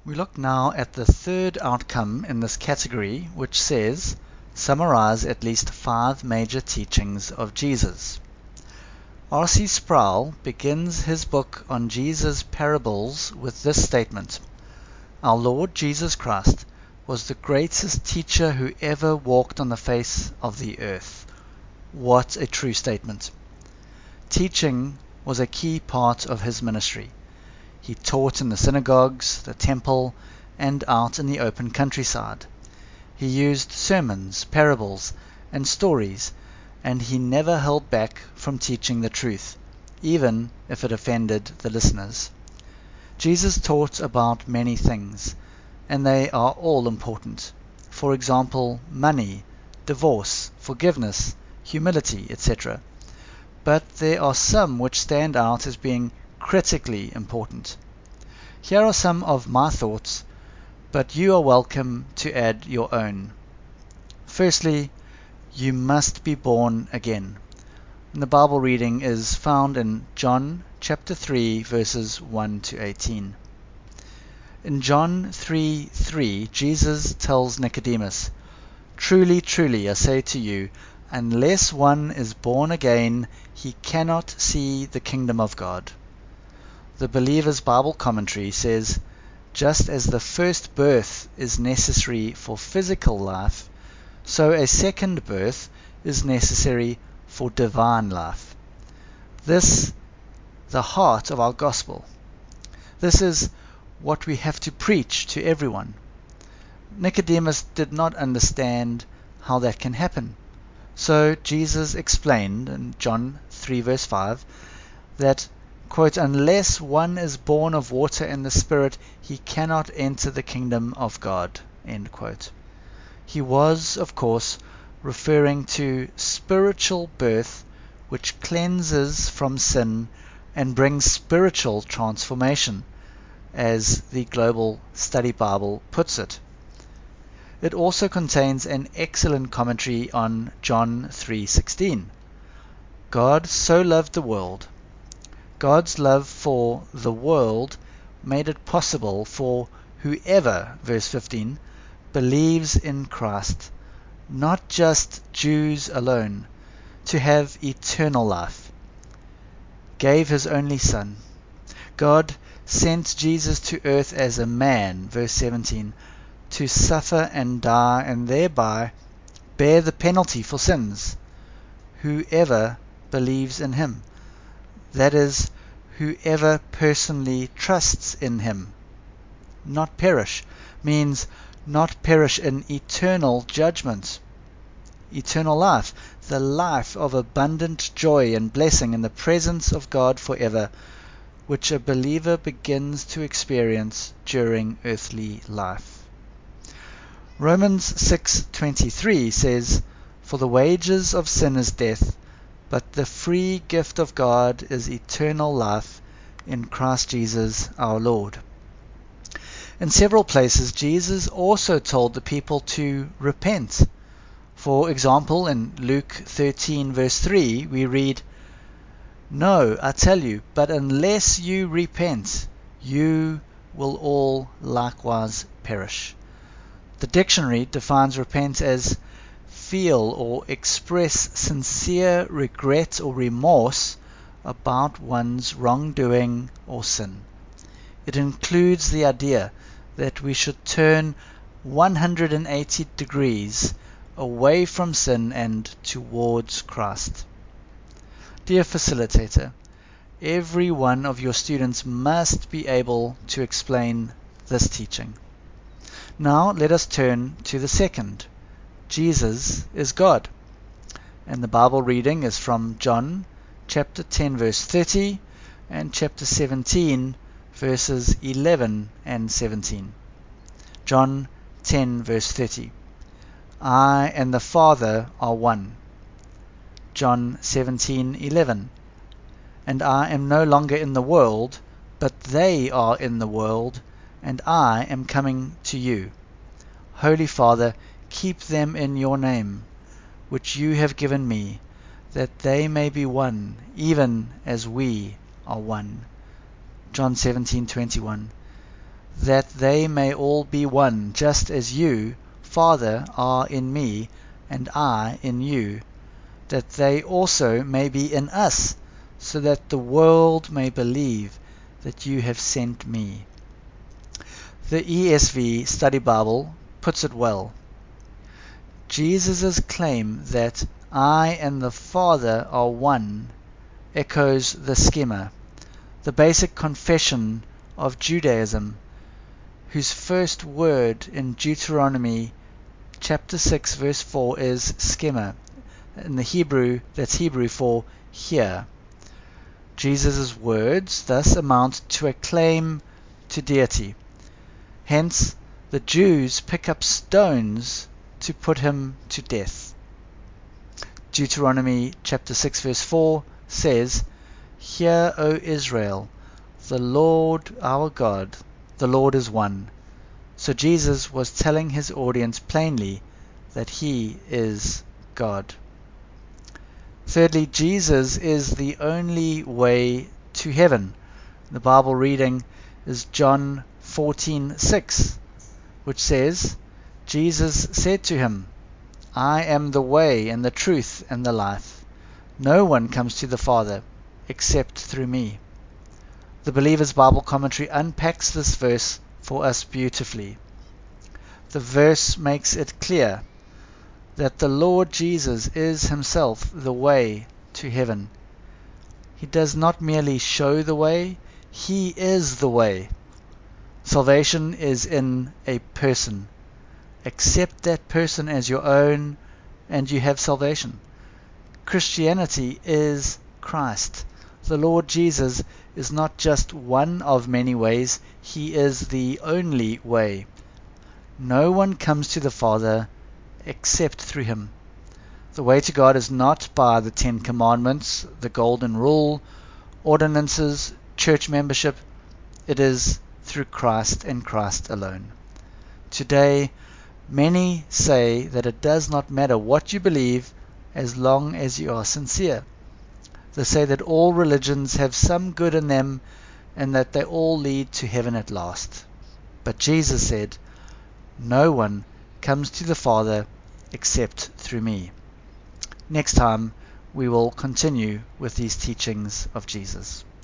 We look now at the third outcome in this category, which says, summarize at least 5 major teachings of Jesus. R.C. Sproul begins his book on Jesus' parables with this statement: Our Lord Jesus Christ was the greatest teacher who ever walked on the face of the earth. What a true statement. Teaching was a key part of his ministry. He taught in the synagogues, the temple, and out in the open countryside. He used sermons, parables, and stories, and he never held back from teaching the truth, even if it offended the listeners. Jesus taught about many things, and they are all important. For example, money, divorce, forgiveness, humility, etc. But there are some which stand out as being critically important. Here are some of my thoughts, but you are welcome to add your own. Firstly, you must be born again. And the Bible reading is found in John chapter 3, verses 1 to 18. In John 3:3, Jesus tells Nicodemus, Truly, truly, I say to you, unless one is born again, he cannot see the kingdom of God. The Believer's Bible Commentary says, just as the first birth is necessary for physical life, so a second birth is necessary for divine life. This, the heart of our gospel. This is what we have to preach to everyone. Nicodemus did not understand how that can happen. So Jesus explained in John 3 verse 5 that, quote, unless one is born of water and the Spirit, he cannot enter the kingdom of God, end quote. He was, of course, referring to spiritual birth, which cleanses from sin and brings spiritual transformation, as the Global Study Bible puts it. It also contains an excellent commentary on John 3:16. God so loved the world. God's love for the world made it possible for whoever, verse 15, believes in Christ, not just Jews alone, to have eternal life. Gave his only Son. God sent Jesus to earth as a man, verse 17, to suffer and die and thereby bear the penalty for sins. Whoever believes in him. That is, whoever personally trusts in him. Not perish means not perish in eternal judgment. Eternal life, the life of abundant joy and blessing in the presence of God forever, which a believer begins to experience during earthly life. Romans 6:23 says, For the wages of sin is death, but the free gift of God is eternal life in Christ Jesus our Lord. In several places, Jesus also told the people to repent. For example, in Luke 13 verse 3, we read, No, I tell you, but unless you repent, you will all likewise perish. The dictionary defines repent as feel or express sincere regret or remorse about one's wrongdoing or sin. It includes the idea that we should turn 180 degrees away from sin and towards Christ. Dear facilitator, every one of your students must be able to explain this teaching. Now let us turn to the second. Jesus is God. And the Bible reading is from John chapter 10 verse 30 and chapter 17 verses 11 and 17. John 10 verse 30. I and the Father are one. John 17:11. And I am no longer in the world, but they are in the world, and I am coming to you. Holy Father, keep them in your name, which you have given me, that they may be one, even as we are one. John 17:21. that they may all be one, just as you, Father, are in me, and I in you, that they also may be in us, so that the world may believe that you have sent me." The ESV Study Bible puts it well. Jesus' claim that I and the Father are one echoes the schema, the basic confession of Judaism, whose first word in Deuteronomy chapter 6 verse 4 is schema. In the Hebrew, that's Hebrew for hear. Jesus' words thus amount to a claim to deity. Hence, the Jews pick up stones to put him to death. Deuteronomy chapter 6 verse 4 says, "Hear, O Israel, the Lord our God, the Lord is one." So Jesus was telling his audience plainly that he is God. Thirdly, Jesus is the only way to heaven. The Bible reading is John 14:6, which says, "Jesus said to him, I am the way and the truth and the life. No one comes to the Father except through me." The Believer's Bible Commentary unpacks this verse for us beautifully. The verse makes it clear that the Lord Jesus is himself the way to heaven. He does not merely show the way, he is the way. Salvation is in a person. Accept that person as your own, and you have salvation. Christianity is Christ. The Lord Jesus is not just one of many ways, he is the only way. No one comes to the Father except through him. The way to God is not by the 10 Commandments, the Golden Rule, ordinances, church membership. It is through Christ and Christ alone. Today, many say that it does not matter what you believe as long as you are sincere. They say that all religions have some good in them and that they all lead to heaven at last. But Jesus said, "No one comes to the Father except through me." Next time, we will continue with these teachings of Jesus.